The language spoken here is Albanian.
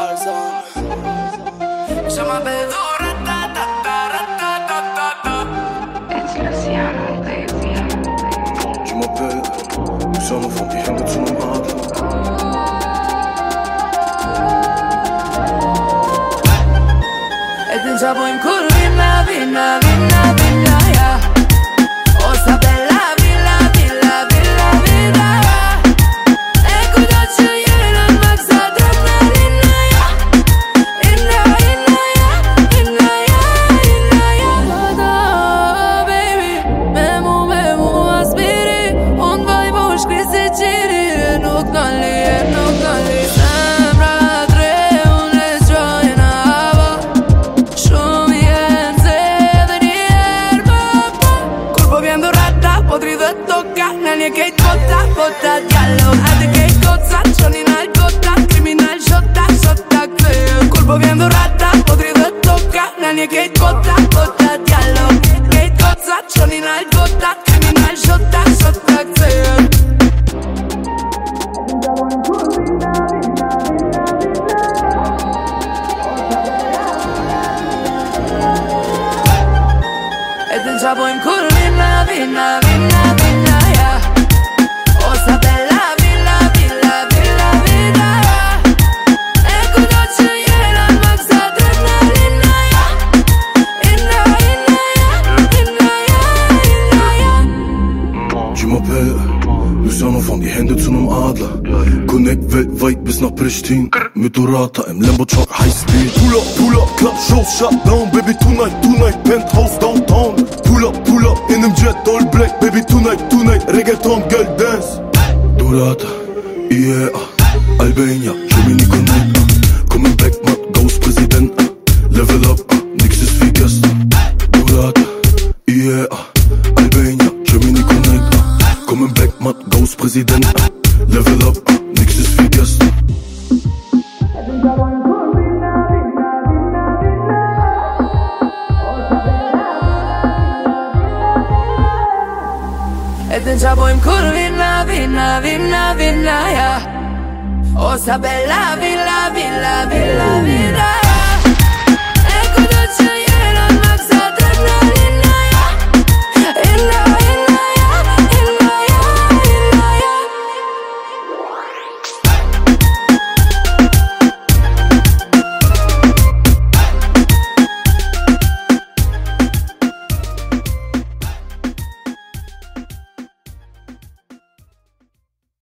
salsa. Siamo bevuti. It's Luciano, baby. Tu m'appelles, nous sommes enfants qui hängen zu einem Adler. E pensavo in culo, vinna, vinna, vinna, vinna, yeah. Oh, sta bella villa, villa, villa, villa, yeah. E cosa c'è io non mazza adrenalina, yeah. Inna, inna, yeah, inna, yeah, inna, yeah. Vada, baby, memu, aspiri. Unë vaj po shkri si qiri. E nuk kalli, sembra tre, unë e gjojnë hava. Shumë jenë dhe njerë papà. Colpo viendo rata, podrido e tocca. Nanje kejt bota, djallo. Ate kejt goca, qonin al gota. Kriminal shota, shota këtë. Colpo viendo rata, podrido e tocca. Nanje kejt bota, djallo. Kejt goca, qonin al gota. Kriminal shota, shota këtë. E pensavo in culo, vinna, vinna, vinna, vinna, yeah. Oh, sta bella villa, villa, villa, villa, yeah. E cosa c'è io non mazza adrenalina, yeah. Inna, inna, yeah, inna, yeah, inna, yeah. Tu m'appelles, nous sommes enfants die Hände zu einem Adler. Connect weltweit bis nach Pristin. Mit Dorata im Lambo-Truck High-Speed. Pull up, Club Shows, shut down. Baby, tonight, Penthouse downtown. Pull up, in einem Jet, all black. Baby, tonight, Reggaeton, girl dance. Dorata, yeah, Albania, Gemini Connect. Coming back, Ghost Präsident. Level up, nix ist wie gestern. Dorata, yeah, Albania, Gemini Connect. Coming back, Ghost Präsident. Level up, nix ist wie gestern. E pensavo in culo, vinna, vinna, vinna, vinna, yeah. Oh, sta bella villa, villa, villa, villa.